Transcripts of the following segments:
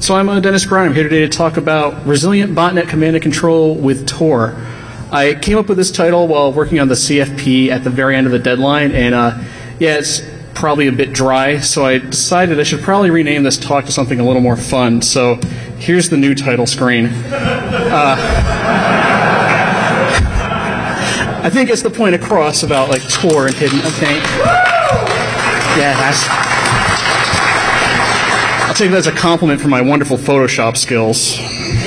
So I'm Dennis Brown. I'm here today to talk about Resilient Botnet Command and Control with Tor. I came up with this title while working on the CFP at the very end of the deadline, and yeah, it's probably a bit dry, so I decided I should probably rename this talk to something a little more fun. So here's the new title screen. I think it's the point across about like Tor and hidden. Okay. Yeah, I'll take that as a compliment for my wonderful Photoshop skills.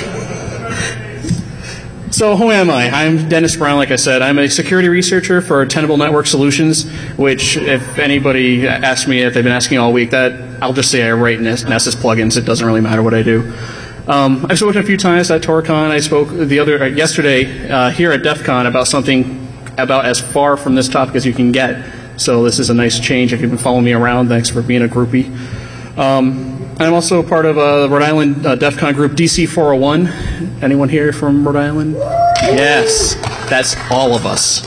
So who am I? I'm Dennis Brown, like I said. I'm a security researcher for Tenable Network Solutions, which if anybody asks me, if they've been asking all week, that I'll just say I write Nessus plugins. It doesn't really matter what I do. I've spoken a few times at TorCon. I spoke yesterday here at DEF CON about something about as far from this topic as you can get. So this is a nice change. If you've been following me around, thanks for being a groupie. I'm also part of the Rhode Island DEF CON group DC 401. Anyone here from Rhode Island? Yes, that's all of us.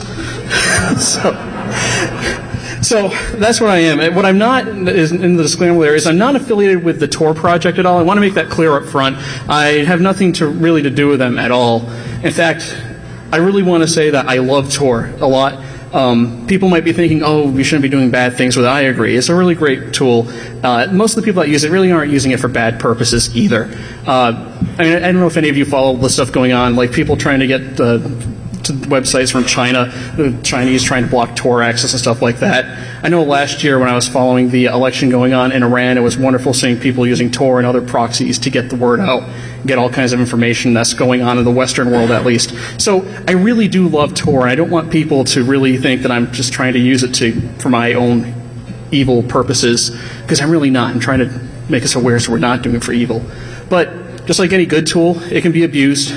So that's what I am. What I'm not, is in the disclaimer there, is I'm not affiliated with the Tor project at all. I want to make that clear up front. I have nothing really to do with them at all. In fact, I really want to say that I love Tor a lot. People might be thinking, oh, we shouldn't be doing bad things with it. I agree. It's a really great tool. Most of the people that use it really aren't using it for bad purposes either. I mean, I don't know if any of you follow the stuff going on, like people trying to get to websites from China, the Chinese trying to block Tor access and stuff like that. I know last year when I was following the election going on in Iran, it was wonderful seeing people using Tor and other proxies to get the word out, get all kinds of information that's going on in the Western world at least. So I really do love Tor, and I don't want people to really think that I'm just trying to use it for my own evil purposes, because I'm really not. I'm trying to make us aware so we're not doing it for evil. But just like any good tool, it can be abused.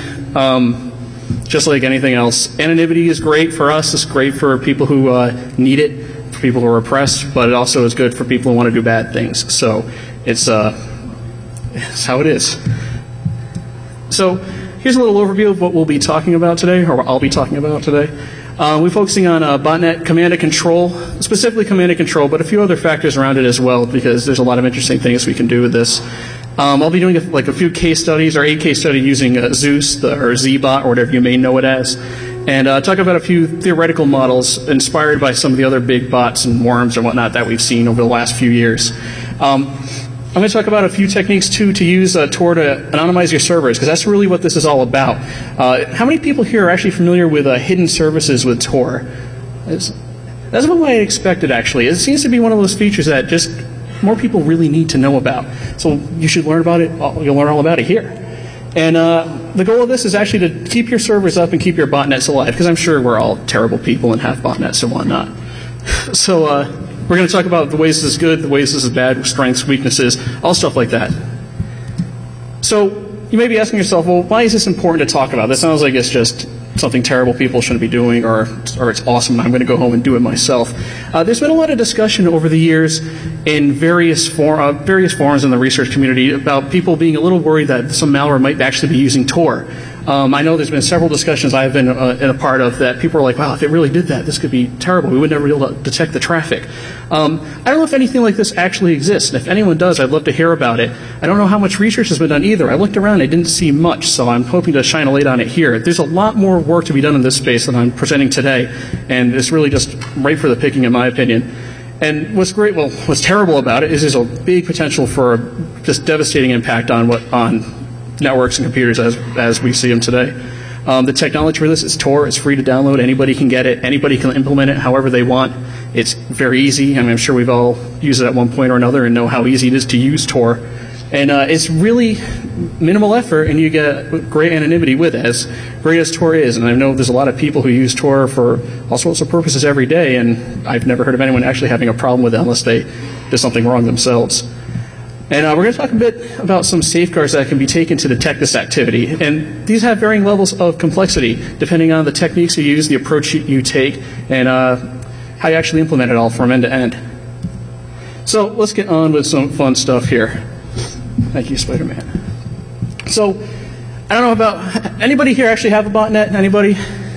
Just like anything else. Anonymity is great for us. It's great for people who need it, for people who are oppressed, but it also is good for people who want to do bad things. So it's how it is. So here's a little overview of what we'll be talking about today, or what I'll be talking about today. We're focusing on botnet command and control, specifically command and control, but a few other factors around it as well, because there's a lot of interesting things we can do with this. I'll be doing a few case studies, or a case study using Zeus, or ZBot, or whatever you may know it as, and talk about a few theoretical models inspired by some of the other big bots and worms and whatnot that we've seen over the last few years. I'm going to talk about a few techniques, too, to use Tor to anonymize your servers, because that's really what this is all about. How many people here are actually familiar with hidden services with Tor? That's what I expected, actually. It seems to be one of those features that just more people really need to know about. So you should learn about it. You'll learn all about it here. And the goal of this is actually to keep your servers up and keep your botnets alive, because I'm sure we're all terrible people and have botnets and whatnot. So we're going to talk about the ways this is good, the ways this is bad, strengths, weaknesses, all stuff like that. So you may be asking yourself, well, why is this important to talk about? This sounds like it's just something terrible people shouldn't be doing, or it's awesome and I'm going to go home and do it myself. There's been a lot of discussion over the years in various forums in the research community about people being a little worried that some malware might actually be using Tor. I know there's been several discussions I've been in a part of that people are like, wow, if it really did that, this could be terrible. We would never be able to detect the traffic. I don't know if anything like this actually exists, and if anyone does, I'd love to hear about it. I don't know how much research has been done either. I looked around, I didn't see much, so I'm hoping to shine a light on it here. There's a lot more work to be done in this space than I'm presenting today, and it's really just right for the picking, in my opinion. And what's terrible about it is there's a big potential for just devastating impact on networks and computers as we see them today. The technology for this is Tor. It's free to download. Anybody can get it. Anybody can implement it however they want. It's very easy. I mean, I'm sure we've all used it at one point or another and know how easy it is to use Tor. And it's really minimal effort, and you get great anonymity with it, as great as Tor is. And I know there's a lot of people who use Tor for all sorts of purposes every day, and I've never heard of anyone actually having a problem with it unless they did something wrong themselves. And we're going to talk a bit about some safeguards that can be taken to detect this activity. And these have varying levels of complexity depending on the techniques you use, the approach you take, and how you actually implement it all from end to end. So let's get on with some fun stuff here. Thank you, Spider-Man. So I don't know about anybody here actually have a botnet? Anybody?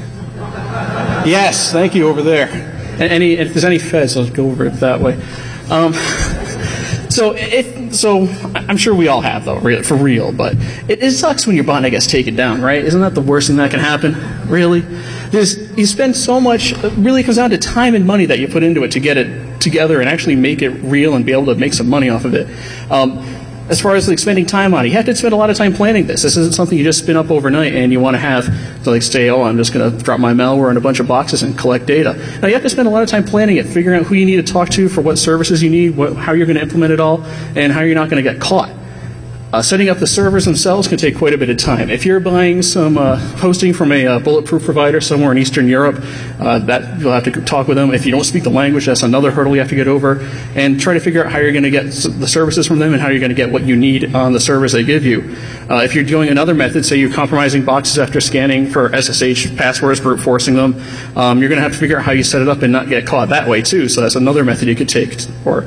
Yes, thank you over there. And if there's any feds, I'll go over it that way. So if so I'm sure we all have, though, for real, but it sucks when your botnet gets taken down, right? Isn't that the worst thing that can happen? Really? You spend so much, it really comes down to time and money that you put into it to get it together and actually make it real and be able to make some money off of it. As far as like spending time on it, you have to spend a lot of time planning this. This isn't something you just spin up overnight and you want to have to like say, oh, I'm just going to drop my malware in a bunch of boxes and collect data. Now you have to spend a lot of time planning it, figuring out who you need to talk to for what services you need, how you're going to implement it all, and how you're not going to get caught. Setting up the servers themselves can take quite a bit of time. If you're buying some hosting from a bulletproof provider somewhere in Eastern Europe, that you'll have to talk with them. If you don't speak the language, that's another hurdle you have to get over. And try to figure out how you're going to get the services from them and how you're going to get what you need on the servers they give you. If you're doing another method, say you're compromising boxes after scanning for SSH passwords, brute forcing them, you're going to have to figure out how you set it up and not get caught that way too. So that's another method you could take, or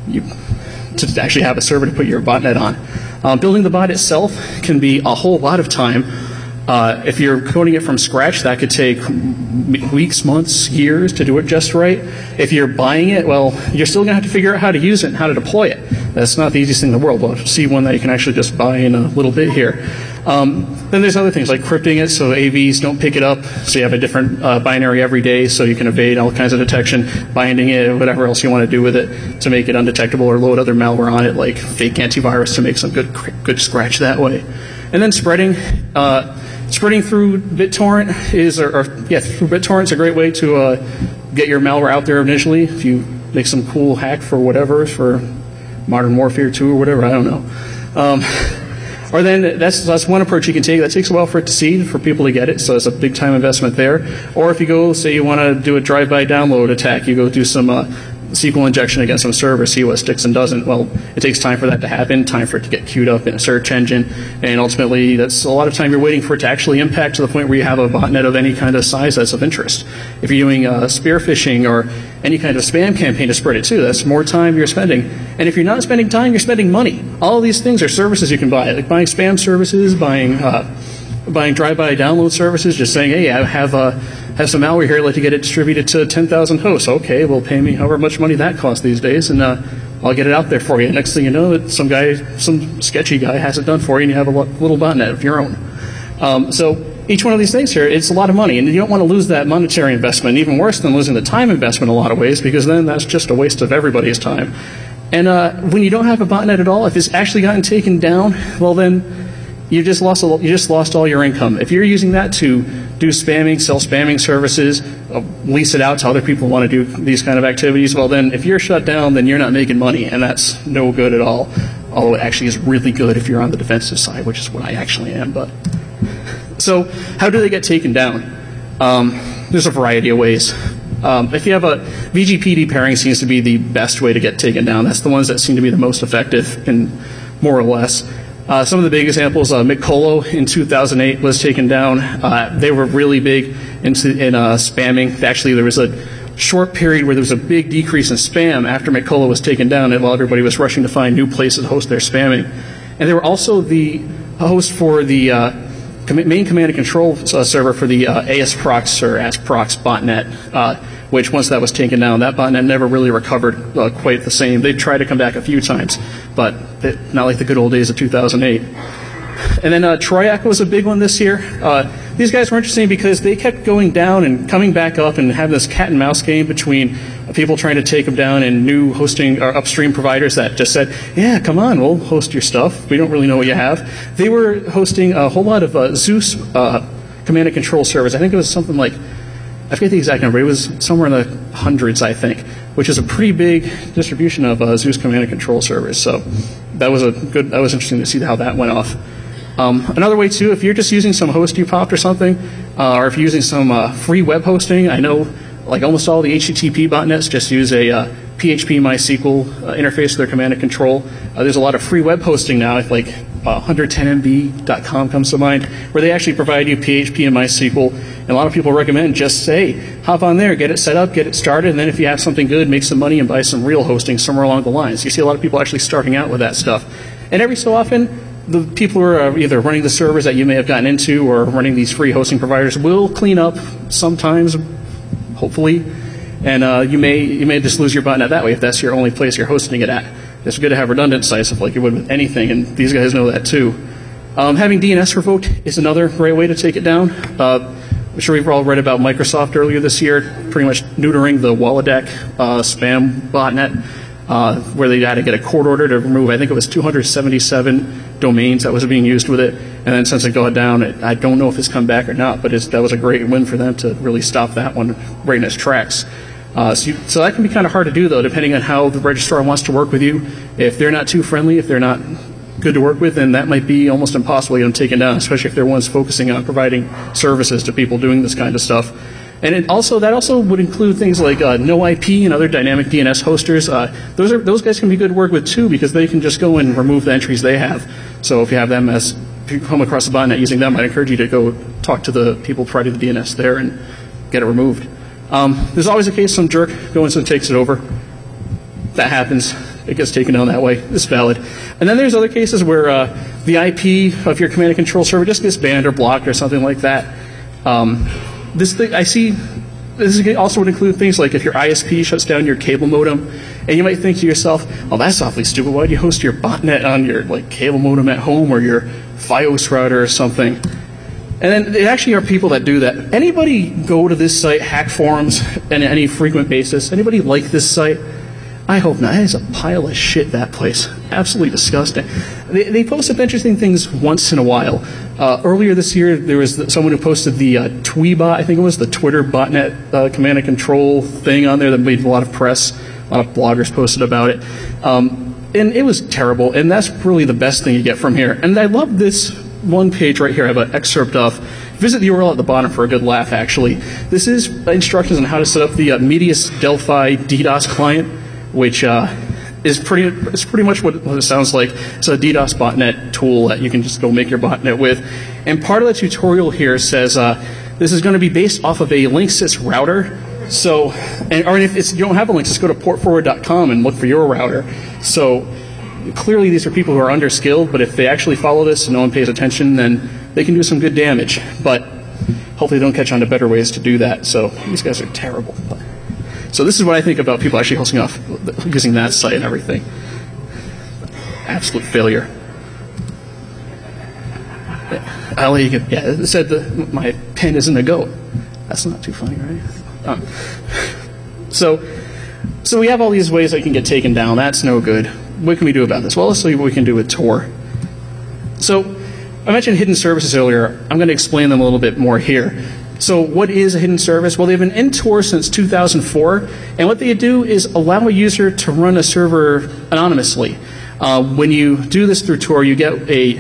to actually have a server to put your botnet on. Building the bot itself can be a whole lot of time. If you're coding it from scratch, that could take weeks, months, years to do it just right. If you're buying it, well, you're still going to have to figure out how to use it and how to deploy it. That's not the easiest thing in the world. We'll see one that you can actually just buy in a little bit here. Then there's other things like crypting it so AVs don't pick it up, so you have a different binary every day so you can evade all kinds of detection, binding it, whatever else you want to do with it to make it undetectable, or load other malware on it like fake antivirus to make some good scratch that way. And then spreading through BitTorrent through BitTorrent is a great way to get your malware out there initially. If you make some cool hack for whatever, for Modern Warfare 2 or whatever, I don't know. Or then that's one approach you can take. That takes a while for it to seed, for people to get it, so it's a big time investment there. Or if you go, say you want to do a drive-by download attack, you go do some SQL injection against some server, see what sticks and doesn't. Well, it takes time for that to happen, time for it to get queued up in a search engine, and ultimately that's a lot of time you're waiting for it to actually impact to the point where you have a botnet of any kind of size that's of interest. If you're doing spear phishing or any kind of spam campaign to spread it too, that's more time you're spending. And if you're not spending time, you're spending money. All of these things are services you can buy, like buying spam services, buying drive-by download services, just saying, hey, I have some malware here, I'd like to get it distributed to 10,000 hosts. Okay, well, pay me however much money that costs these days, and I'll get it out there for you. Next thing you know, some sketchy guy has it done for you, and you have a little botnet of your own. So each one of these things here, it's a lot of money, and you don't want to lose that monetary investment, even worse than losing the time investment in a lot of ways, because then that's just a waste of everybody's time. And when you don't have a botnet at all, if it's actually gotten taken down, well then you just lost all your income. If you're using that to do spamming, sell spamming services, lease it out to other people who want to do these kind of activities, well then if you're shut down, then you're not making money, and that's no good at all. Although it actually is really good if you're on the defensive side, which is what I actually am. But so how do they get taken down? There's a variety of ways. If you have a VGPD pairing seems to be the best way to get taken down. That's the ones that seem to be the most effective, and more or less. Some of the big examples, McCullough in 2008 was taken down. They were really big in spamming. Actually, there was a short period where there was a big decrease in spam after McCullough was taken down, and while everybody was rushing to find new places to host their spamming. And they were also the host for the main command and control server for the ASProx or AskProx botnet, which once that was taken down, that botnet never really recovered quite the same. They tried to come back a few times, but not like the good old days of 2008. And then Troyak was a big one this year. These guys were interesting because they kept going down and coming back up and having this cat and mouse game between people trying to take them down and new hosting or upstream providers that just said, yeah, come on, we'll host your stuff. We don't really know what you have. They were hosting a whole lot of Zeus command and control servers. I think it was something like, I forget the exact number. It was somewhere in the hundreds, I think, which is a pretty big distribution of Zeus command and control servers. So that was interesting to see how that went off. Another way too, if you're just using some host you popped or something, or if you're using some free web hosting, I know like almost all the HTTP botnets just use a PHP MySQL interface to their command and control. There's a lot of free web hosting now, like 110mb.com comes to mind, where they actually provide you PHP and MySQL. And a lot of people recommend just say, hop on there, get it set up, get it started, and then if you have something good, make some money and buy some real hosting somewhere along the lines. You see a lot of people actually starting out with that stuff. And every so often, the people who are either running the servers that you may have gotten into or running these free hosting providers will clean up sometimes, hopefully, and you may just lose your botnet that way if that's your only place you're hosting it at. it's good to have redundant sites, like you would with anything, and these guys know that too. Having DNS revoked is another great way to take it down. I'm sure we've all read about Microsoft earlier this year, pretty much neutering the Wolodeck spam botnet, where they had to get a court order to remove, I think it was 277 domains that was being used with it. And then since it got down, I don't know if it's come back or not, but that was a great win for them to really stop that one right in its tracks. So that can be kind of hard to do, though, depending on how the registrar wants to work with you. If they're not too friendly, if they're not good to work with, then that might be almost impossible to get them taken down, especially if they're ones focusing on providing services to people doing this kind of stuff. And that also would include things like NoIP and other dynamic DNS hosters. Those guys can be good to work with too, because they can just go and remove the entries they have. So if you have them if you come across a botnet using them, I'd encourage you to go talk to the people providing the DNS there and get it removed. There's always a case some jerk goes and takes it over. That happens. It gets taken down that way. It's valid. And then there's other cases where the IP of your command and control server just gets banned or blocked or something like that. This also would include things like if your ISP shuts down your cable modem, and you might think to yourself, "Oh, that's awfully stupid. Why do you host your botnet on your cable modem at home or your Fios router or something?" And then there actually are people that do that. Anybody go to this site, Hack Forums, on any frequent basis? Anybody like this site? I hope not. That is a pile of shit, that place. Absolutely disgusting. They post up interesting things once in a while. Earlier this year, there was someone who posted the Tweebot, I think it was, the Twitter botnet command and control thing on there that made a lot of press. A lot of bloggers posted about it. And it was terrible, and that's really the best thing you get from here. And I love this one page right here. I have an excerpt of. Visit the URL at the bottom for a good laugh, actually. This is instructions on how to set up the Medius Delphi DDoS client, which is pretty much what it sounds like. It's a DDoS botnet tool that you can just go make your botnet with. And part of the tutorial here says this is going to be based off of a Linksys router. So, or if you don't have a Linksys, go to portforward.com and look for your router. So clearly these are people who are underskilled, but if they actually follow this and no one pays attention, then they can do some good damage. But hopefully they don't catch on to better ways to do that. So these guys are terrible. So this is what I think about people actually hosting off using that site and everything. Absolute failure. It said my pen isn't a goat. That's not too funny, right? So we have all these ways that can get taken down. That's no good. What can we do about this? Well, let's see what we can do with Tor. So I mentioned hidden services earlier. I'm going to explain them a little bit more here. So what is a hidden service? Well, they've been in Tor since 2004, and what they do is allow a user to run a server anonymously. When you do this through Tor, you get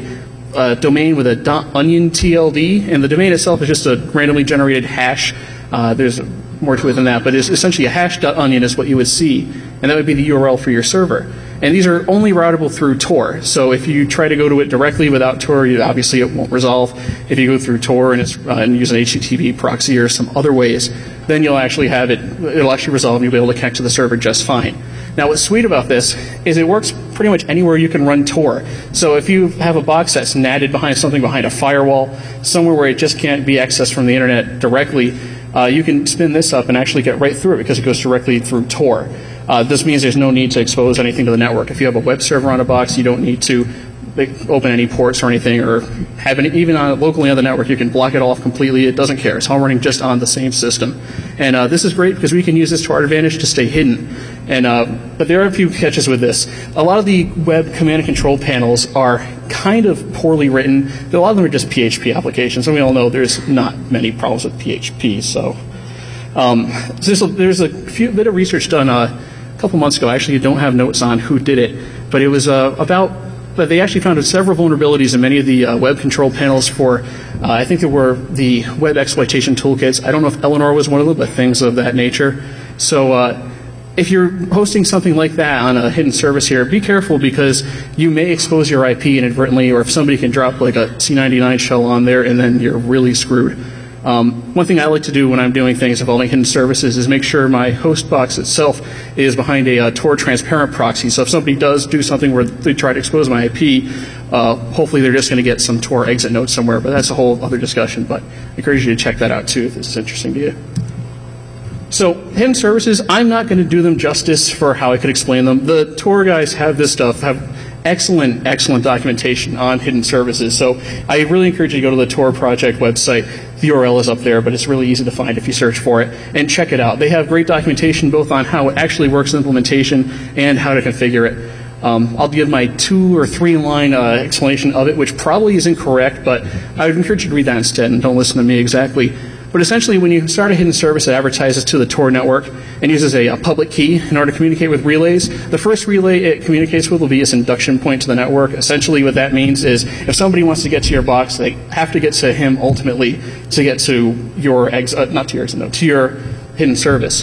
a domain with a .onion TLD, and the domain itself is just a randomly generated hash. There's more to it than that, but it's essentially a hash.onion is what you would see, and that would be the URL for your server. And these are only routable through Tor. So if you try to go to it directly without Tor, obviously it won't resolve. If you go through Tor and use an HTTP proxy or some other ways, then you'll actually have it'll actually resolve and you'll be able to connect to the server just fine. Now what's sweet about this is it works pretty much anywhere you can run Tor. So if you have a box that's natted behind a firewall, somewhere where it just can't be accessed from the internet directly, you can spin this up and actually get right through it because it goes directly through Tor. This means there's no need to expose anything to the network. If you have a web server on a box, you don't need to open any ports or anything, or have even locally on the network. You can block it off completely. It doesn't care. It's all running just on the same system. And this is great because we can use this to our advantage to stay hidden. But there are a few catches with this. A lot of the web command and control panels are kind of poorly written. A lot of them are just PHP applications, and we all know there's not many problems with PHP. So there's a bit of research done a couple months ago. Actually, I don't have notes on who did it, but it was but they actually found several vulnerabilities in many of the web control panels for, I think there were the web exploitation toolkits. I don't know if Eleanor was one of them, but things of that nature. So if you're hosting something like that on a hidden service here, be careful because you may expose your IP inadvertently, or if somebody can drop like a C99 shell on there, and then you're really screwed. One thing I like to do when I'm doing things involving hidden services is make sure my host box itself is behind a Tor transparent proxy. So if somebody does do something where they try to expose my IP, hopefully they're just going to get some Tor exit note somewhere. But that's a whole other discussion. But I encourage you to check that out too if this is interesting to you. So hidden services, I'm not going to do them justice for how I could explain them. The Tor guys have this stuff, have excellent documentation on hidden services. So I really encourage you to go to the Tor project website. The URL is up there, but it's really easy to find if you search for it, and check it out. They have great documentation both on how it actually works in implementation and how to configure it. I'll give my 2 or 3 line explanation of it, which probably is incorrect, but I would encourage you to read that instead and don't listen to me exactly. But essentially, when you start a hidden service, it advertises to the Tor network and uses a public key in order to communicate with relays. The first relay it communicates with will be its induction point to the network. Essentially, what that means is if somebody wants to get to your box, they have to get to him ultimately to get to your to your hidden service.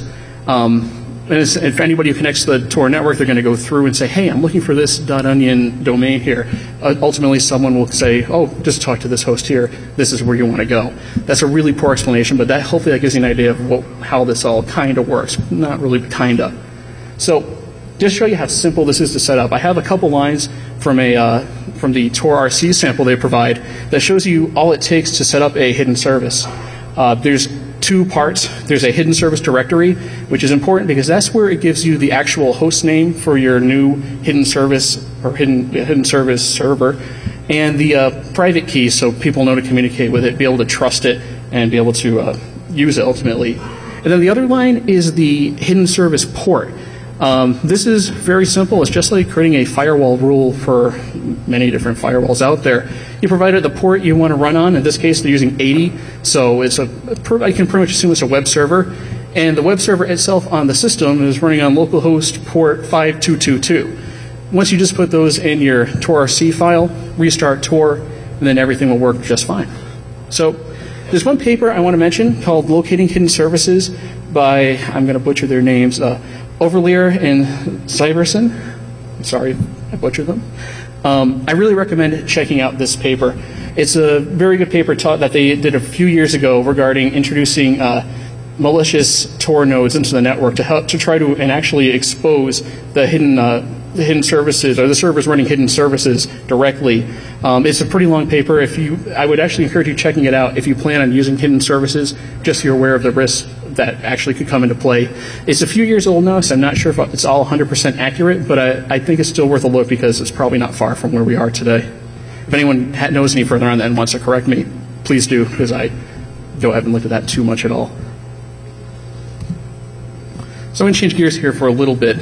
And if anybody who connects to the Tor network, they're going to go through and say, hey, I'm looking for this .onion domain here. Ultimately, someone will say, oh, just talk to this host here. This is where you want to go. That's a really poor explanation, but hopefully that gives you an idea of how this all kind of works. Not really, but kind of. So just to show you how simple this is to set up, I have a couple lines from the Tor RC sample they provide that shows you all it takes to set up a hidden service. There's 2 parts. There's a hidden service directory, which is important because that's where it gives you the actual host name for your new hidden service or hidden service server, and the private key so people know to communicate with it, be able to trust it, and be able to use it ultimately. And then the other line is the hidden service port. This is very simple. It's just like creating a firewall rule for many different firewalls out there. You provide the port you want to run on. In this case, they're using 80, so I can pretty much assume it's a web server. And the web server itself on the system is running on localhost port 5222. Once you just put those in your Tor-RC file, restart Tor, and then everything will work just fine. So there's one paper I want to mention called Locating Hidden Services by, I'm going to butcher their names, Overleer and Syverson. I'm sorry I butchered them. I really recommend checking out this paper. It's a very good paper that they did a few years ago regarding introducing malicious Tor nodes into the network to try to actually expose the hidden services or the servers running hidden services directly. It's a pretty long paper. I would actually encourage you checking it out if you plan on using hidden services, just so you're aware of the risks that actually could come into play. It's a few years old now, so I'm not sure if it's all 100% accurate, but I think it's still worth a look because it's probably not far from where we are today. If anyone knows any further on that and wants to correct me, please do, because I haven't looked at that too much at all. So I'm going to change gears here for a little bit.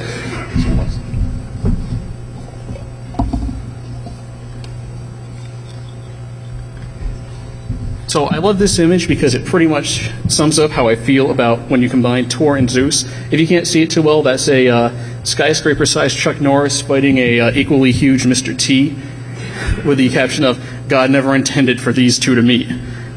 So I love this image because it pretty much sums up how I feel about when you combine Tor and Zeus. If you can't see it too well, that's a skyscraper-sized Chuck Norris fighting a equally huge Mr. T with the caption of, God never intended for these two to meet.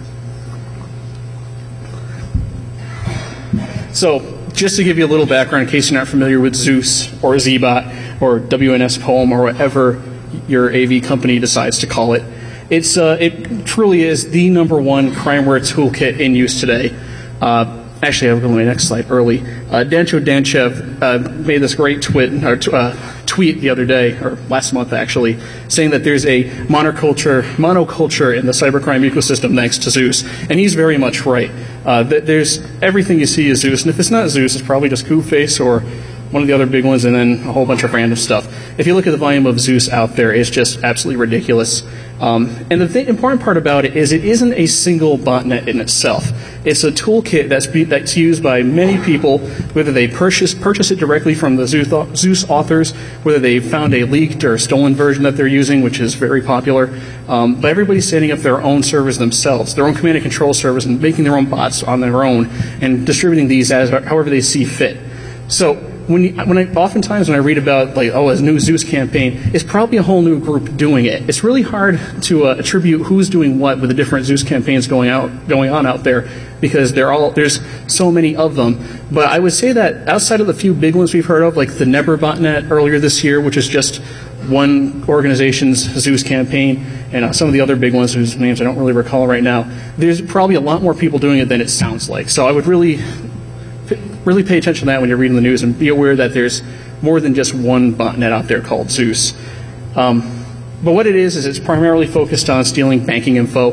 So just to give you a little background in case you're not familiar with Zeus or ZBot or WNS Poem or whatever your AV company decides to call it, it truly is the #1 crimeware toolkit in use today. Actually, I'll go to my next slide early. Dancho Danchev made this great tweet the other day, or last month actually, saying that there's a monoculture in the cybercrime ecosystem thanks to Zeus, and he's very much right. There's everything you see is Zeus, and if it's not Zeus, it's probably just Goofface or one of the other big ones, and then a whole bunch of random stuff. If you look at the volume of Zeus out there, it's just absolutely ridiculous. And the important part about it is it isn't a single botnet in itself. It's a toolkit that's used by many people, whether they purchase it directly from the Zeus authors, whether they found a leaked or stolen version that they're using, which is very popular. But everybody's setting up their own servers themselves, their own command and control servers, and making their own bots on their own, and distributing these however they see fit. So oftentimes when I read about a new Zeus campaign, it's probably a whole new group doing it. It's really hard to attribute who's doing what with the different Zeus campaigns going on out there because there's so many of them. But I would say that outside of the few big ones we've heard of, like the Never botnet earlier this year, which is just one organization's Zeus campaign, and some of the other big ones whose names I don't really recall right now, there's probably a lot more people doing it than it sounds like. So I would really pay attention to that when you're reading the news and be aware that there's more than just one botnet out there called Zeus. But what it is it's primarily focused on stealing banking info.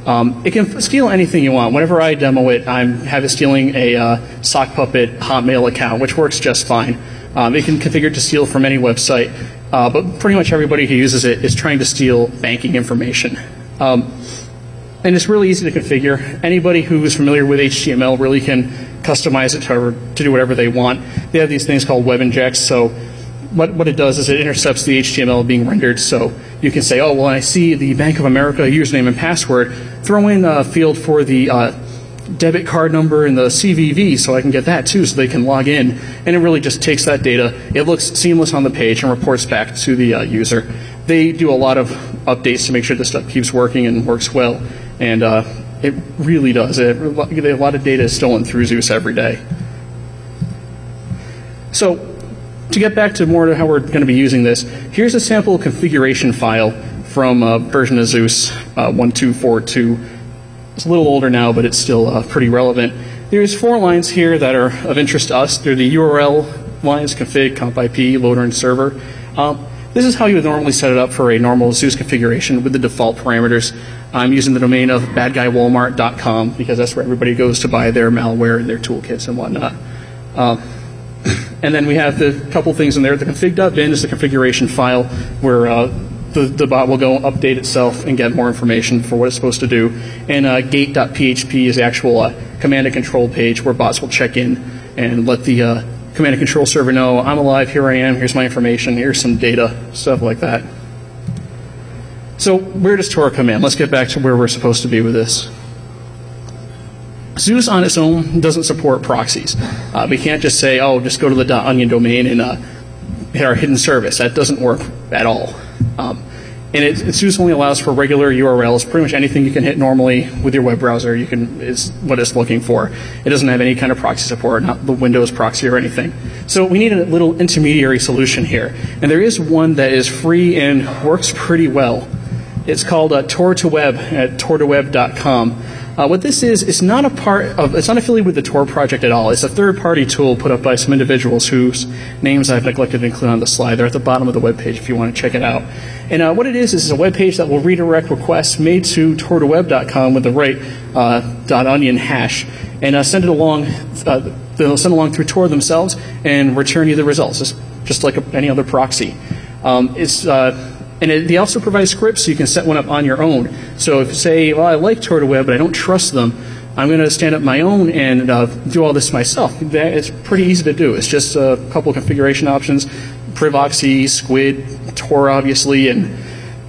It can steal anything you want. Whenever I demo it, I have it stealing a SockPuppet Hotmail account, which works just fine. It can configure to steal from any website, but pretty much everybody who uses it is trying to steal banking information. And it's really easy to configure. Anybody who is familiar with HTML really can customize it to do whatever they want. They have these things called web injects, so what it does is it intercepts the HTML being rendered, so you can say, oh, well, I see the Bank of America username and password, throw in a field for the debit card number and the CVV so I can get that too so they can log in. And it really just takes that data, it looks seamless on the page and reports back to the user. They do a lot of updates to make sure this stuff keeps working and works well, and it really does. A lot of data is stolen through Zeus every day. So to get back to more to how we're going to be using this, here's a sample configuration file from a version of Zeus 1242. It's a little older now, but it's still pretty relevant. There's 4 lines here that are of interest to us. They're the URL lines, config, comp IP, loader, and server. This is how you would normally set it up for a normal Zeus configuration with the default parameters. I'm using the domain of badguywalmart.com because that's where everybody goes to buy their malware and their toolkits and whatnot. And then we have the couple things in there. The config.bin is the configuration file where the bot will go update itself and get more information for what it's supposed to do. And gate.php is the actual command and control page where bots will check in and let the command and control server know, I'm alive, here I am, here's my information, here's some data, stuff like that. So where does Tor come in? Let's get back to where we're supposed to be with this. Zeus on its own doesn't support proxies. We can't just say, oh, just go to the .onion domain and hit our hidden service. That doesn't work at all. And Zeus only allows for regular URLs. Pretty much anything you can hit normally with your web browser is what it's looking for. It doesn't have any kind of proxy support, not the Windows proxy or anything. So we need a little intermediary solution here. And there is one that is free and works pretty well. It's called Tor2Web at tor2web.com. What this is, it's not affiliated with the Tor project at all. It's a third-party tool put up by some individuals whose names I've neglected to include on the slide. They're at the bottom of the web page if you want to check it out. And what it is a web page that will redirect requests made to tor2web.com with the right .onion hash and send it along. They'll send along through Tor themselves and return you the results. It's just like any other proxy. They also provide scripts so you can set one up on your own. So if you say, well, I like Tor2Web, but I don't trust them, I'm going to stand up my own and do all this myself. It's pretty easy to do. It's just a couple of configuration options, Privoxy, Squid, Tor, obviously, and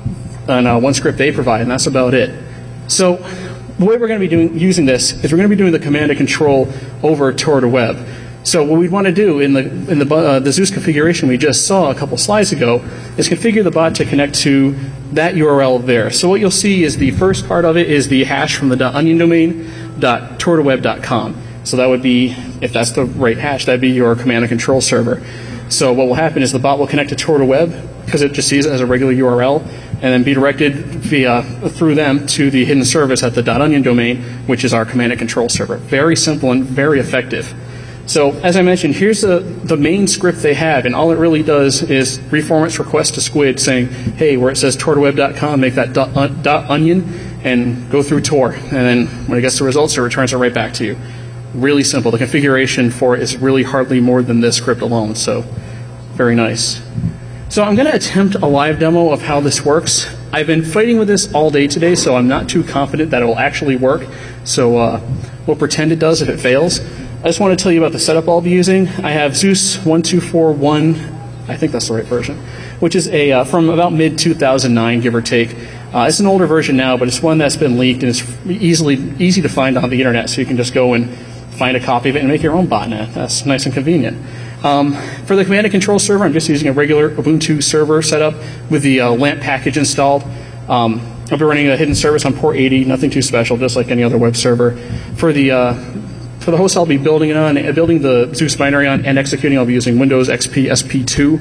one script they provide, and that's about it. So the way we're going to be using this is we're going to be doing the command and control over Tor2Web. So what we'd want to do in the Zeus configuration we just saw a couple slides ago is configure the bot to connect to that URL there. So what you'll see is the first part of it is the hash from the .onion domain .tor2web.com. So that would be, if that's the right hash, that'd be your command and control server. So what will happen is the bot will connect to Tor2Web because it just sees it as a regular URL and then be directed through them to the hidden service at the .onion domain, which is our command and control server. Very simple and very effective. So as I mentioned, here's the main script they have, and all it really does is reformats request to Squid saying, hey, where it says tor2web.com, make that .onion and go through Tor. And then when it gets the results, it returns it right back to you. Really simple. The configuration for it is really hardly more than this script alone, so very nice. So I'm going to attempt a live demo of how this works. I've been fighting with this all day today, so I'm not too confident that it will actually work. So we'll pretend it does if it fails. I just want to tell you about the setup I'll be using. I have Zeus 1241, I think that's the right version, which is from about mid-2009, give or take. It's an older version now, but it's one that's been leaked, and it's easy to find on the internet, so you can just go and find a copy of it and make your own botnet. That's nice and convenient. For the command and control server, I'm just using a regular Ubuntu server setup with the LAMP package installed. I'll be running a hidden service on port 80, nothing too special, just like any other web server. For the host I'll be building the Zeus binary on and executing, I'll be using Windows XP SP2,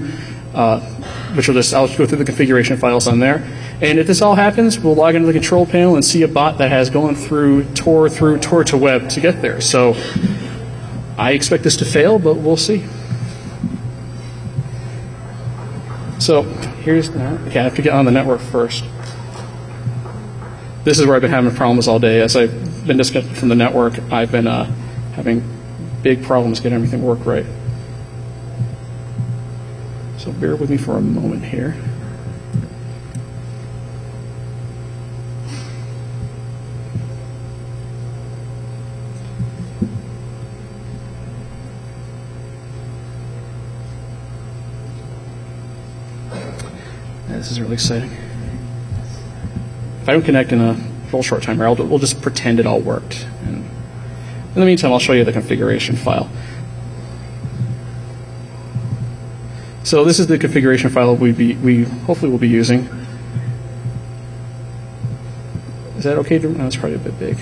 which I'll go through the configuration files on there. And if this all happens, we'll log into the control panel and see a bot that has gone through Tor2Web to get there. So I expect this to fail, but we'll see. So I have to get on the network first. this is where I've been having problems all day. As I've been disconnected from the network, I've been having big problems getting everything work right. So bear with me for a moment here. This is really exciting. If I don't connect in a real short time, we'll just pretend it all worked. And in the meantime, I'll show you the configuration file. So this is the configuration file we hopefully will be using. Is that okay? No, it's probably a bit big.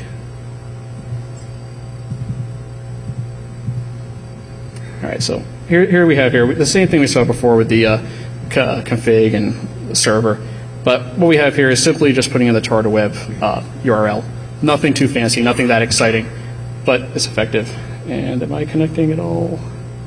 All right, so here we have the same thing we saw before with the config and the server. But what we have here is simply just putting in the TortoWeb URL. Nothing too fancy, nothing that exciting, but it's effective. And am I connecting at all?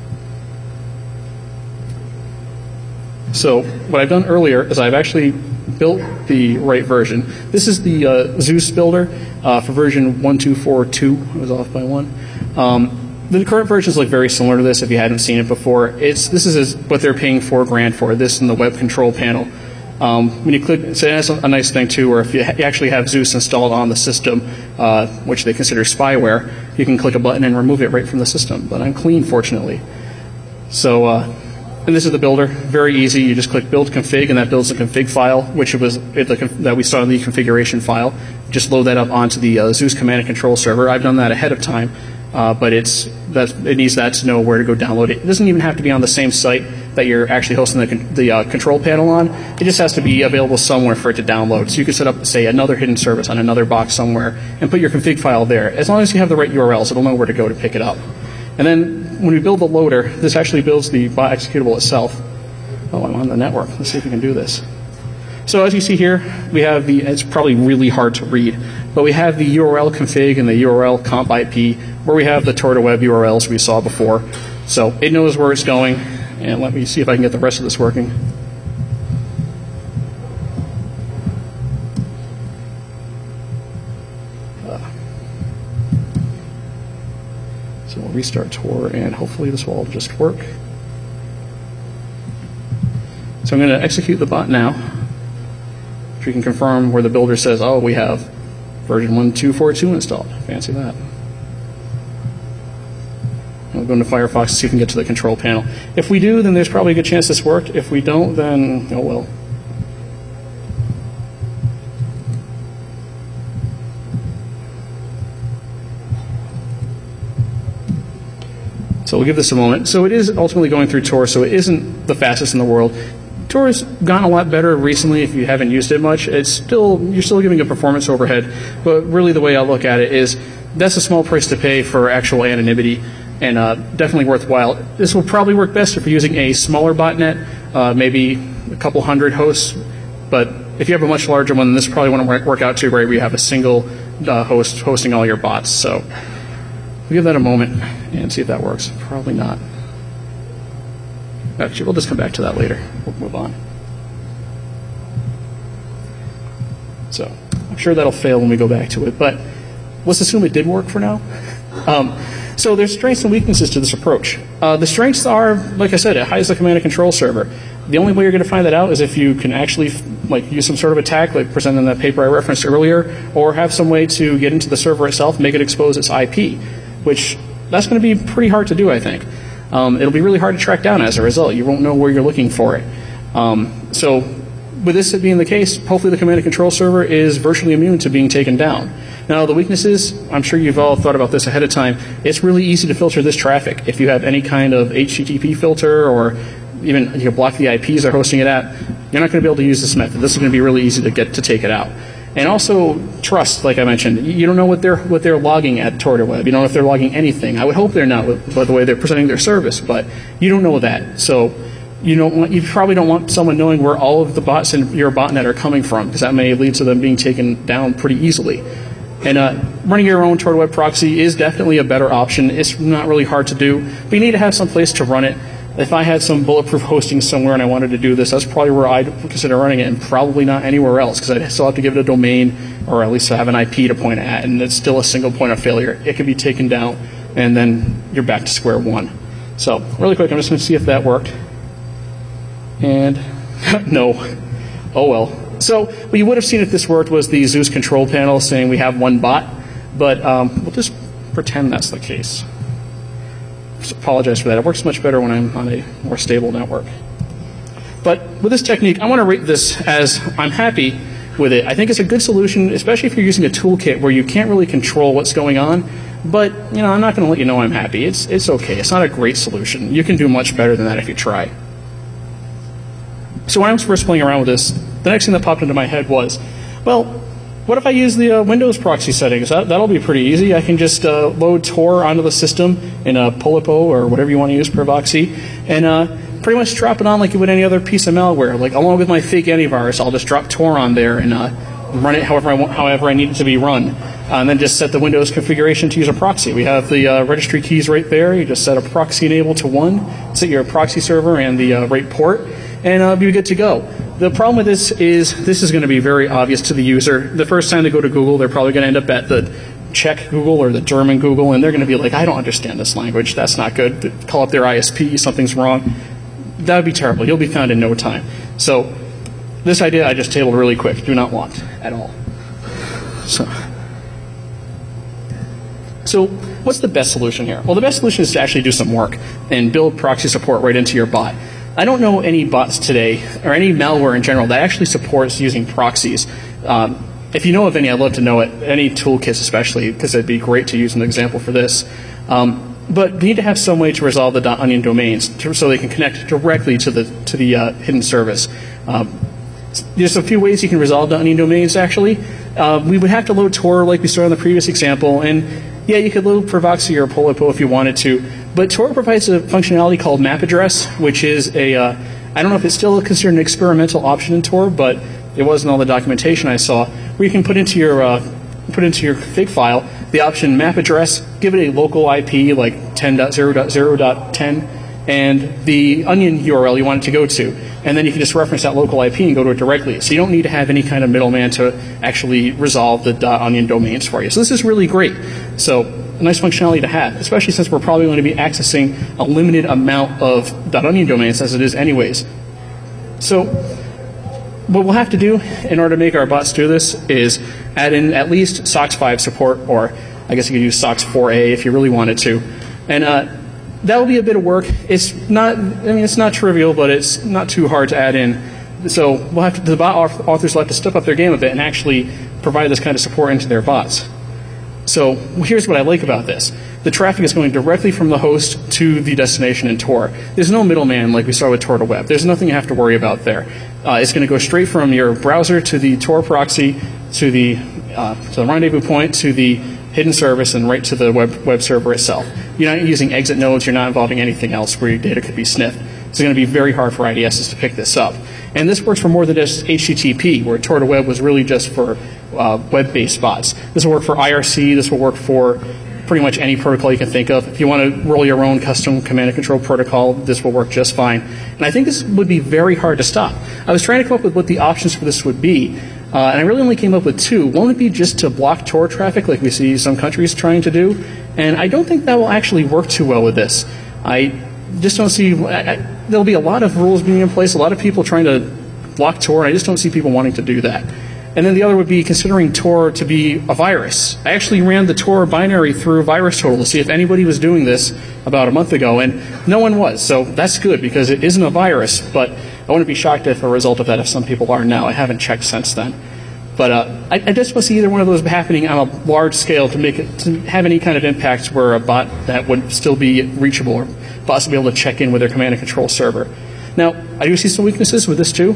So what I've done earlier is I've actually built the right version. This is the Zeus builder for version 1242. I was off by one. The current versions look very similar to this if you hadn't seen it before. This is what they're paying $4,000 for, this and the web control panel. When you click, so that's a nice thing too, where if you actually have Zeus installed on the system, which they consider spyware, you can click a button and remove it right from the system. But I'm clean, fortunately. So, and this is the builder. Very easy. You just click Build Config, and that builds the config file, which was that we saw in the configuration file. Just load that up onto the Zeus command and control server. I've done that ahead of time. But it needs that to know where to go download it. It doesn't even have to be on the same site that you're actually hosting the control panel on. It just has to be available somewhere for it to download. So you can set up, say, another hidden service on another box somewhere and put your config file there. As long as you have the right URLs, it'll know where to go to pick it up. And then when we build the loader, this actually builds the bot executable itself. Oh, I'm on the network. Let's see if we can do this. So as you see here, we have it's probably really hard to read, but we have the URL config and the URL comp IP, where we have the TortoWeb URLs we saw before. So it knows where it's going, and let me see if I can get the rest of this working. So we'll restart Tor, and hopefully this will all just work. So I'm going to execute the bot now. We can confirm where the builder says, oh, we have version 1242 installed. Fancy that. We'll go into Firefox to see if we can get to the control panel. If we do, then there's probably a good chance this worked. If we don't, then, oh well. So we'll give this a moment. So it is ultimately going through Tor, so it isn't the fastest in the world. Tor has gotten a lot better recently if you haven't used it much. You're still giving a performance overhead, but really the way I look at it is that's a small price to pay for actual anonymity, and definitely worthwhile. This will probably work best if you're using a smaller botnet, maybe a couple hundred hosts, but if you have a much larger one, then this probably won't work out too great where you have a single host hosting all your bots. So we'll give that a moment and see if that works. Probably not. Actually, we'll just come back to that later. We'll move on. So I'm sure that'll fail when we go back to it, but let's assume it did work for now. So there's strengths and weaknesses to this approach. The strengths are, like I said, it hides the command and control server. The only way you're going to find that out is if you can actually use some sort of attack, like presented in that paper I referenced earlier, or have some way to get into the server itself, make it expose its IP, which that's going to be pretty hard to do, I think. It'll be really hard to track down as a result. You won't know where you're looking for it. So with this being the case, hopefully the command and control server is virtually immune to being taken down. Now the weaknesses, I'm sure you've all thought about this ahead of time. It's really easy to filter this traffic. If you have any kind of HTTP filter or even you can block the IPs they're hosting it at, you're not going to be able to use this method. This is going to be really easy to take it out. And also trust, like I mentioned. You don't know what they're logging at TortoWeb. You don't know if they're logging anything. I would hope they're not by the way they're presenting their service, but you don't know that. So you probably don't want someone knowing where all of the bots in your botnet are coming from, because that may lead to them being taken down pretty easily. And running your own TortoWeb proxy is definitely a better option. It's not really hard to do, but you need to have some place to run it. if I had some bulletproof hosting somewhere and I wanted to do this, that's probably where I'd consider running it, and probably not anywhere else, because I'd still have to give it a domain, or at least have an IP to point at, and it's still a single point of failure. It could be taken down, and then you're back to square one. So, really quick, I'm just going to see if that worked. And, no. Oh well. So, what you would have seen if this worked was the Zeus control panel saying we have one bot, but we'll just pretend that's the case. Just apologize for that. It works much better when I'm on a more stable network. But with this technique, I want to rate this as I'm happy with it. I think it's a good solution, especially if you're using a toolkit where you can't really control what's going on. But, I'm not going to let you know I'm happy. It's okay. It's not a great solution. You can do much better than that if you try. So when I was first playing around with this, the next thing that popped into my head was, well, what if I use the Windows proxy settings? That'll be pretty easy. I can just load Tor onto the system in a Polipo or whatever you want to use per Voxy, and pretty much drop it on like you would any other piece of malware. Like, along with my fake antivirus, I'll just drop Tor on there and run it however I need it to be run. And then just set the Windows configuration to use a proxy. We have the registry keys right there. You just set a proxy enable to 1, set your proxy server and the right port, and be good to go. The problem with this is going to be very obvious to the user. The first time they go to Google, they're probably going to end up at the Czech Google or the German Google, and they're going to be like, I don't understand this language. That's not good. Call up their ISP. Something's wrong. That would be terrible. You'll be found in no time. So this idea I just tabled really quick. Do not want at all. So what's the best solution here? Well, the best solution is to actually do some work and build proxy support right into your bot. I don't know any bots today, or any malware in general, that actually supports using proxies. If you know of any, I'd love to know it, any toolkits especially, because it'd be great to use an example for this. But you need to have some way to resolve the .onion domains so they can connect directly to the hidden service. There's a few ways you can resolve .onion domains, actually. We would have to load Tor like we saw in the previous example, and yeah, you could load for Voxy or Polipo if you wanted to, but Tor provides a functionality called map address, which is I don't know if it's still considered an experimental option in Tor, but it was in all the documentation I saw, where you can put into your fig file the option map address, give it a local IP like 10.0.0.10, and the onion URL you want it to go to. And then you can just reference that local IP and go to it directly. So you don't need to have any kind of middleman to actually resolve the .onion domains for you. So this is really great. So a nice functionality to have, especially since we're probably going to be accessing a limited amount of .onion domains as it is anyways. So what we'll have to do in order to make our bots do this is add in at least SOX 5 support, or I guess you could use SOX 4A if you really wanted to. And that will be a bit of work. It's not trivial, but it's not too hard to add in. So the bot authors will have to step up their game a bit and actually provide this kind of support into their bots. So here's what I like about this. The traffic is going directly from the host to the destination in Tor. There's no middleman like we saw with Tor to Web. There's nothing you have to worry about there. It's going to go straight from your browser to the Tor proxy, to the rendezvous point, to the hidden service, and right to the web server itself. You're not using exit nodes. You're not involving anything else where your data could be sniffed. It's going to be very hard for IDSs to pick this up. And this works for more than just HTTP, where Tor to Web was really just for web-based bots. This will work for IRC. This will work for pretty much any protocol you can think of. If you want to roll your own custom command and control protocol, this will work just fine. And I think this would be very hard to stop. I was trying to come up with what the options for this would be, and I really only came up with two. One would be just to block Tor traffic like we see some countries trying to do, and I don't think that will actually work too well with this. I just don't see, there'll be a lot of rules being in place, a lot of people trying to block Tor, and I just don't see people wanting to do that. And then the other would be considering Tor to be a virus. I actually ran the Tor binary through VirusTotal to see if anybody was doing this about a month ago, and no one was. So that's good because it isn't a virus, but I wouldn't be shocked if a result of that if some people are now. I haven't checked since then. But I just want to see either one of those happening on a large scale to make it to have any kind of impact where a bot that would still be reachable or possibly able to check in with their command and control server. Now, I do see some weaknesses with this too.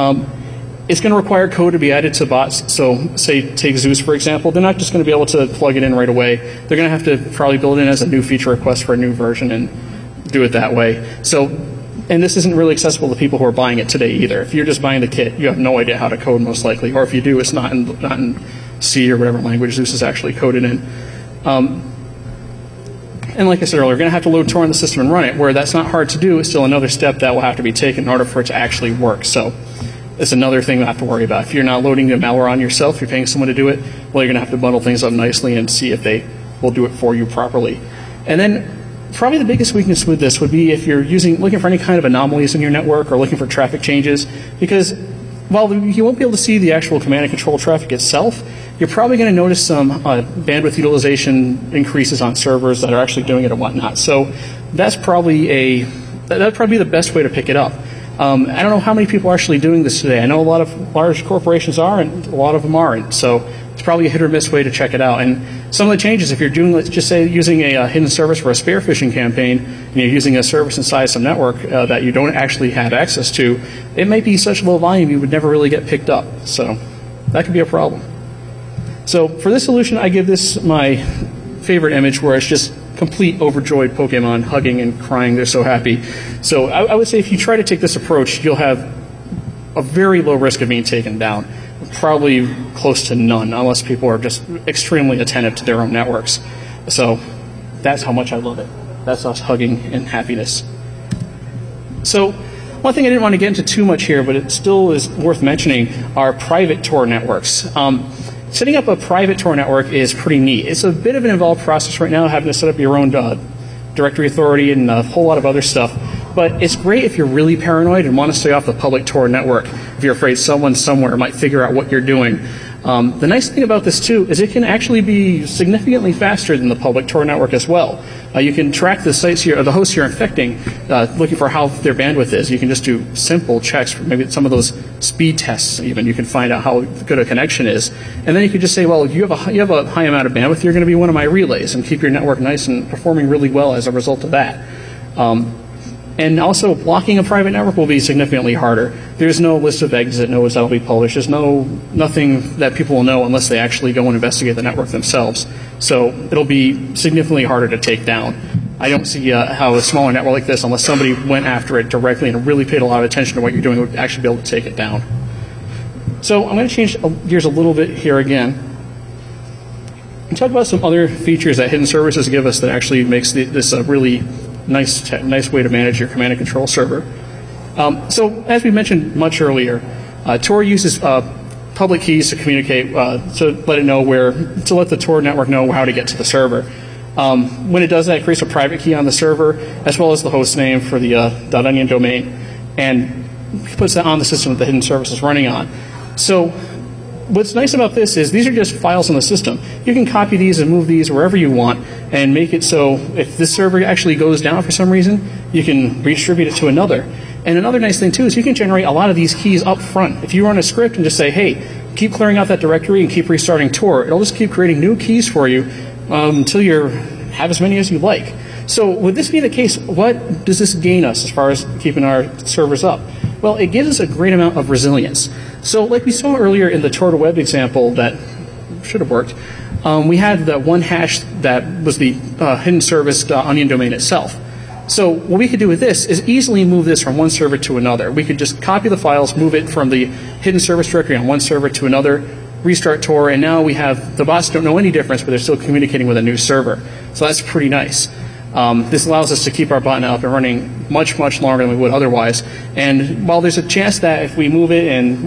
It's going to require code to be added to bots. So say take Zeus, for example. They're not just going to be able to plug it in right away. They're going to have to probably build it in as a new feature request for a new version and do it that way. So, and this isn't really accessible to people who are buying it today either. If you're just buying the kit, you have no idea how to code most likely. Or if you do, it's not in C or whatever language Zeus is actually coded in. And like I said earlier, we're going to have to load Tor on the system and run it. Where that's not hard to do, it's still another step that will have to be taken in order for it to actually work. So it's another thing we'll have to worry about. If you're not loading the malware on yourself, you're paying someone to do it, well, you're going to have to bundle things up nicely and see if they will do it for you properly. And then probably the biggest weakness with this would be if you're looking for any kind of anomalies in your network or looking for traffic changes, because while you won't be able to see the actual command and control traffic itself, you're probably going to notice some bandwidth utilization increases on servers that are actually doing it and whatnot. So that'd probably be the best way to pick it up. I don't know how many people are actually doing this today. I know a lot of large corporations are, and a lot of them aren't. So it's probably a hit or miss way to check it out. And some of the changes, if you're doing, let's just say, using a hidden service for a spear phishing campaign, and you're using a service inside some network that you don't actually have access to, it might be such low volume you would never really get picked up. So that could be a problem. So for this solution, I give this my favorite image, where it's just complete overjoyed Pokemon hugging and crying. They're so happy. So I would say if you try to take this approach, you'll have a very low risk of being taken down. Probably close to none, unless people are just extremely attentive to their own networks. So that's how much I love it. That's us hugging in happiness. So one thing I didn't want to get into too much here, but it still is worth mentioning, are private Tor networks. Setting up a private Tor network is pretty neat. It's a bit of an involved process right now, having to set up your own directory authority and a whole lot of other stuff. But it's great if you're really paranoid and want to stay off the public Tor network, if you're afraid someone somewhere might figure out what you're doing. The nice thing about this, too, is it can actually be significantly faster than the public Tor network as well. You can track the sites or the hosts you're infecting, looking for how their bandwidth is. You can just do simple checks for maybe some of those speed tests even. You can find out how good a connection is. And then you can just say, well, you have a high amount of bandwidth, you're going to be one of my relays, and keep your network nice and performing really well as a result of that. And also, blocking a private network will be significantly harder. There's no list of exit nodes that will be published. There's nothing that people will know unless they actually go and investigate the network themselves. So it'll be significantly harder to take down. I don't see how a smaller network like this, unless somebody went after it directly and really paid a lot of attention to what you're doing, would actually be able to take it down. So I'm going to change gears a little bit here again and talk about some other features that hidden services give us that actually makes this a really nice way to manage your command and control server. So as we mentioned much earlier, Tor uses public keys to communicate, to let the Tor network know how to get to the server. When it does that, it creates a private key on the server, as well as the host name for the .onion domain, and puts that on the system that the hidden service is running on. So what's nice about this is these are just files on the system. You can copy these and move these wherever you want and make it so if this server actually goes down for some reason, you can redistribute it to another. And another nice thing, too, is you can generate a lot of these keys up front. If you run a script and just say, hey, keep clearing out that directory and keep restarting Tor, it'll just keep creating new keys for you until you have as many as you like. So would this be the case? What does this gain us as far as keeping our servers up? Well, it gives us a great amount of resilience. So like we saw earlier in the Tor to Web example that should have worked, we had the one hash that was the hidden service onion domain itself. So what we could do with this is easily move this from one server to another. We could just copy the files, move it from the hidden service directory on one server to another, restart Tor, and now we have the bots don't know any difference, but they're still communicating with a new server. So that's pretty nice. This allows us to keep our botnet up and running much, much longer than we would otherwise. And while there's a chance that if we move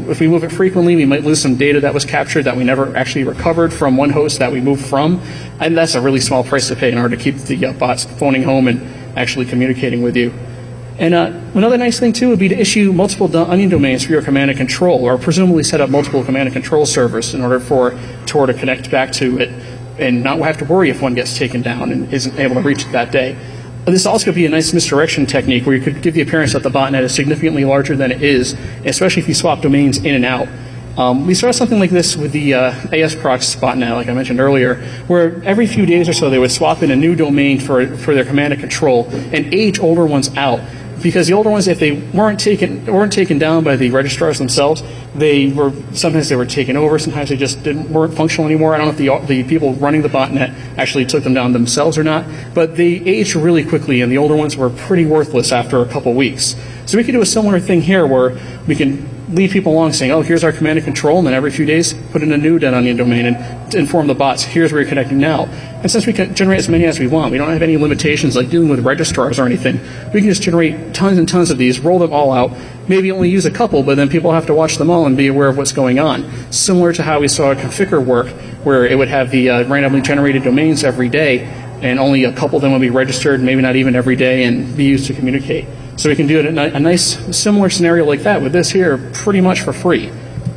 it frequently, we might lose some data that was captured that we never actually recovered from one host that we moved from, and that's a really small price to pay in order to keep the bots phoning home and actually communicating with you. And another nice thing, too, would be to issue multiple onion domains for your command and control, or presumably set up multiple command and control servers in order for Tor to connect back to it and not have to worry if one gets taken down and isn't able to reach it that day. This also could be a nice misdirection technique where you could give the appearance that the botnet is significantly larger than it is, especially if you swap domains in and out. We saw something like this with the ASProx botnet, like I mentioned earlier, where every few days or so they would swap in a new domain for their command and control and age older ones out. Because the older ones, if they weren't taken down by the registrars themselves, sometimes they were taken over, sometimes they just weren't functional anymore. I don't know if the people running the botnet actually took them down themselves or not, but they aged really quickly, and the older ones were pretty worthless after a couple weeks. So we could do a similar thing here where we can lead people along saying, oh, here's our command and control, and then every few days put in a new dead onion domain and to inform the bots, here's where you're connecting now. And since we can generate as many as we want, we don't have any limitations like dealing with registrars or anything, we can just generate tons and tons of these, roll them all out, maybe only use a couple, but then people have to watch them all and be aware of what's going on. Similar to how we saw Configure work, where it would have the randomly generated domains every day, and only a couple of them would be registered, maybe not even every day, and be used to communicate. So we can do a nice similar scenario like that with this here pretty much for free.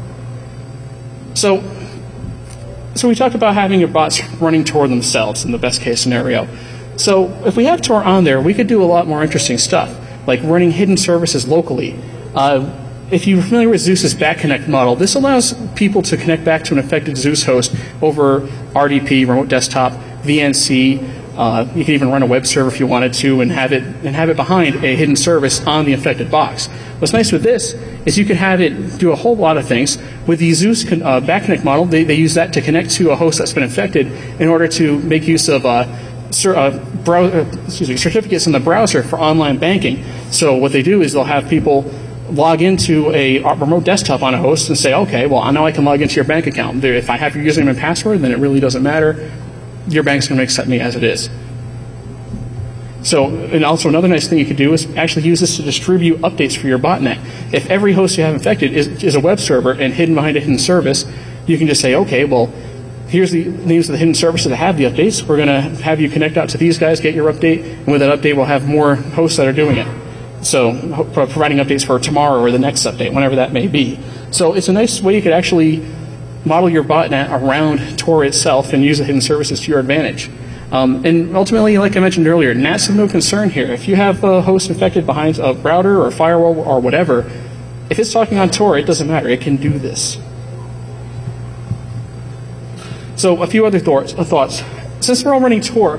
So we talked about having your bots running Tor themselves in the best case scenario. So if we have Tor on there, we could do a lot more interesting stuff, like running hidden services locally. If you're familiar with Zeus's back connect model, this allows people to connect back to an affected Zeus host over RDP, remote desktop, VNC. You can even run a web server if you wanted to, and have it behind a hidden service on the affected box. What's nice with this is you can have it do a whole lot of things. With the Zeus back connect model, they use that to connect to a host that's been infected in order to make use of certificates in the browser for online banking. So what they do is they'll have people log into a remote desktop on a host and say, okay, well, now I can log into your bank account. If I have your username and password, then it really doesn't matter. Your bank's going to accept me as it is. So, and also another nice thing you could do is actually use this to distribute updates for your botnet. If every host you have infected is a web server and hidden behind a hidden service, you can just say, okay, well, here's the names of the hidden services that have the updates. We're going to have you connect out to these guys, get your update, and with that update, we'll have more hosts that are doing it. So, providing updates for tomorrow or the next update, whenever that may be. So, it's a nice way you could actually model your botnet around Tor itself and use the hidden services to your advantage. And ultimately, like I mentioned earlier, NAT's of no concern here. If you have a host infected behind a router or firewall or whatever, if it's talking on Tor, it doesn't matter. It can do this. So a few other thoughts. Since we're all running Tor,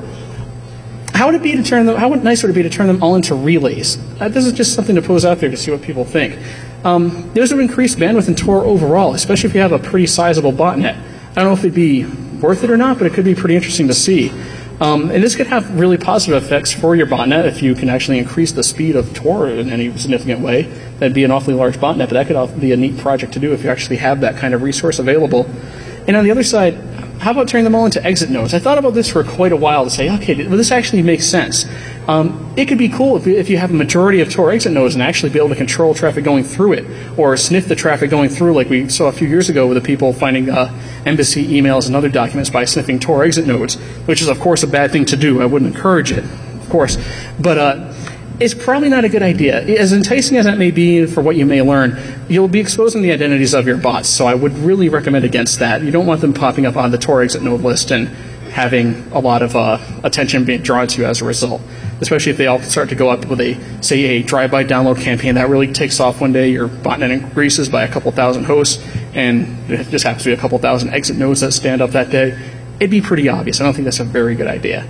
how nice would it be to turn them all into relays? This is just something to pose out there to see what people think. There's an increased bandwidth in Tor overall, especially if you have a pretty sizable botnet. I don't know if it'd be worth it or not, but it could be pretty interesting to see. And this could have really positive effects for your botnet if you can actually increase the speed of Tor in any significant way. That'd be an awfully large botnet, but that could be a neat project to do if you actually have that kind of resource available. And on the other side, how about turning them all into exit nodes? I thought about this for quite a while to say, okay, well, this actually makes sense. It could be cool if you have a majority of Tor exit nodes and actually be able to control traffic going through it, or sniff the traffic going through, like we saw a few years ago with the people finding embassy emails and other documents by sniffing Tor exit nodes, which is, of course, a bad thing to do. I wouldn't encourage it, of course. But it's probably not a good idea. As enticing as that may be for what you may learn, you'll be exposing the identities of your bots, so I would really recommend against that. You don't want them popping up on the Tor exit node list and having a lot of attention being drawn to you as a result, especially if they all start to go up with a drive-by download campaign that really takes off one day, your botnet increases by a couple thousand hosts, and it just happens to be a couple thousand exit nodes that stand up that day. It'd be pretty obvious. I don't think that's a very good idea.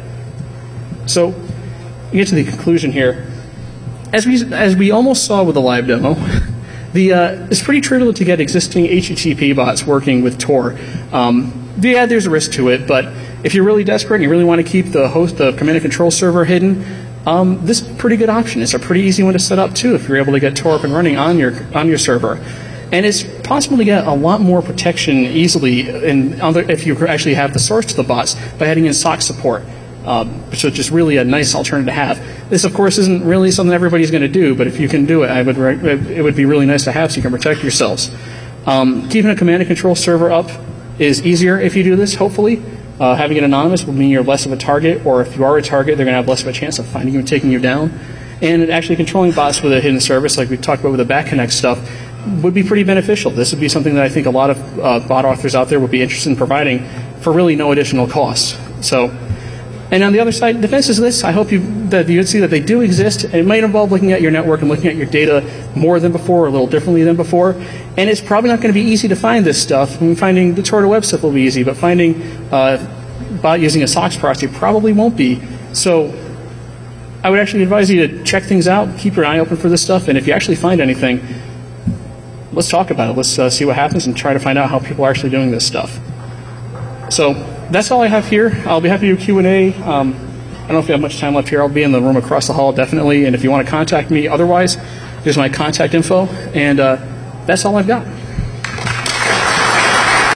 So, we get to the conclusion here. As we almost saw with the live demo, it's pretty trivial to get existing HTTP bots working with Tor. Yeah, there's a risk to it, but if you're really desperate and you really want to keep the command and control server hidden, this is a pretty good option. It's a pretty easy one to set up too if you're able to get Tor up and running on your server. And it's possible to get a lot more protection easily if you actually have the source to the bots by adding in SOC support. So it's just really a nice alternative to have. This, of course, isn't really something everybody's going to do, but if you can do it, it would be really nice to have so you can protect yourselves. Keeping a command and control server up is easier if you do this, hopefully. Having it anonymous will mean you're less of a target, or if you are a target, they're going to have less of a chance of finding you and taking you down. And actually controlling bots with a hidden service, like we talked about with the back connect stuff, would be pretty beneficial. This would be something that I think a lot of bot authors out there would be interested in providing for really no additional cost. And on the other side, defenses of this, I hope that you'd see that they do exist. It might involve looking at your network and looking at your data more than before, or a little differently than before. And it's probably not going to be easy to find this stuff. I mean, finding the Tor to web stuff will be easy, but finding bot using a SOX proxy probably won't be. So I would actually advise you to check things out, keep your eye open for this stuff, and if you actually find anything, let's talk about it. Let's see what happens and try to find out how people are actually doing this stuff. So that's all I have here. I'll be happy to do Q&A. I don't know if we have much time left here. I'll be in the room across the hall, definitely. And if you want to contact me otherwise, here's my contact info. And That's all I've got.